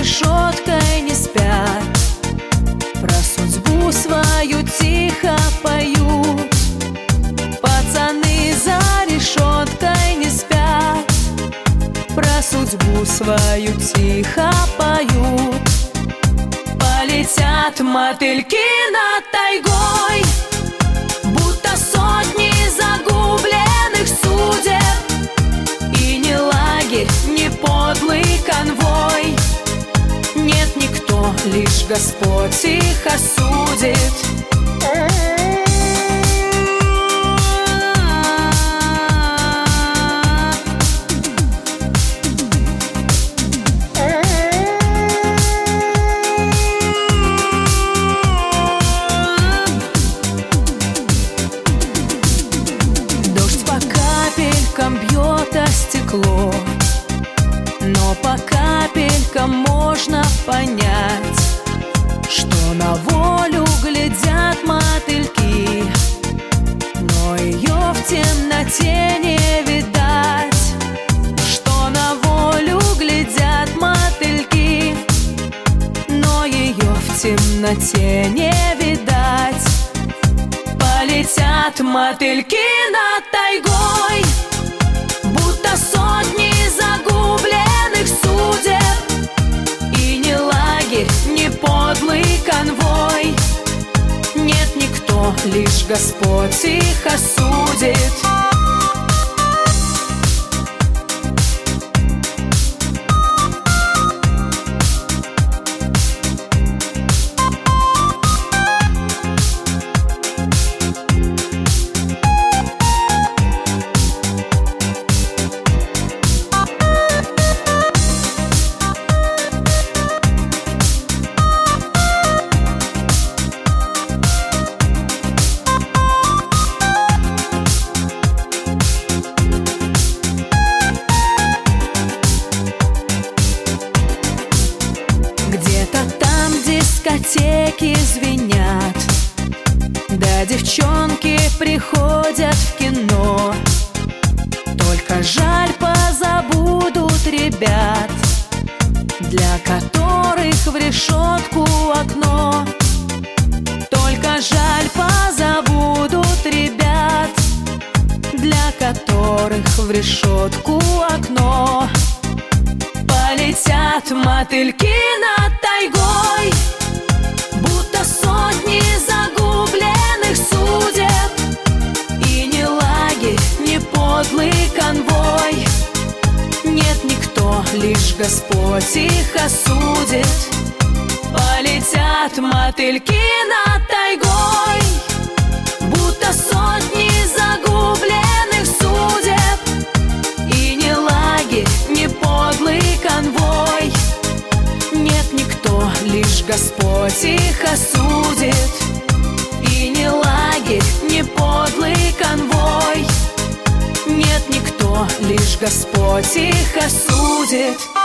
решеткой не спят, про судьбу свою тихо поют. Пацаны за решеткой не спят, про судьбу свою тихо поют. Полетят мотыльки над тайгой, будто сотни загубленных судеб. И не лагерь, не подлый конвой, нет никто, лишь Господь их осудит. Бьет о стекло, но по капелькам можно понять, что на волю глядят мотыльки, но ее в темноте не видать. Что на волю глядят мотыльки, но ее в темноте не видать. Полетят мотыльки над тайгой, будто сотни загубленных судеб. И не лагерь, не подлый конвой, нет никто, лишь Господь их осудит. Дискотеки звенят, да девчонки приходят в кино. Только жаль, позабудут ребят, для которых в решетку окно. Только жаль, позабудут ребят, для которых в решетку окно. Полетят мотыльки над тайгой, будто сотни загубленных судеб. И не лагерь, не подлый конвой, нет никто, лишь Господь их осудит. Полетят мотыльки над тайгой, будто сотни загубленных судеб. И не лагерь, не подлый конвой, нет никто, лишь Господь их осудит. И не лагерь, не подлый конвой, нет никто, лишь Господь их осудит.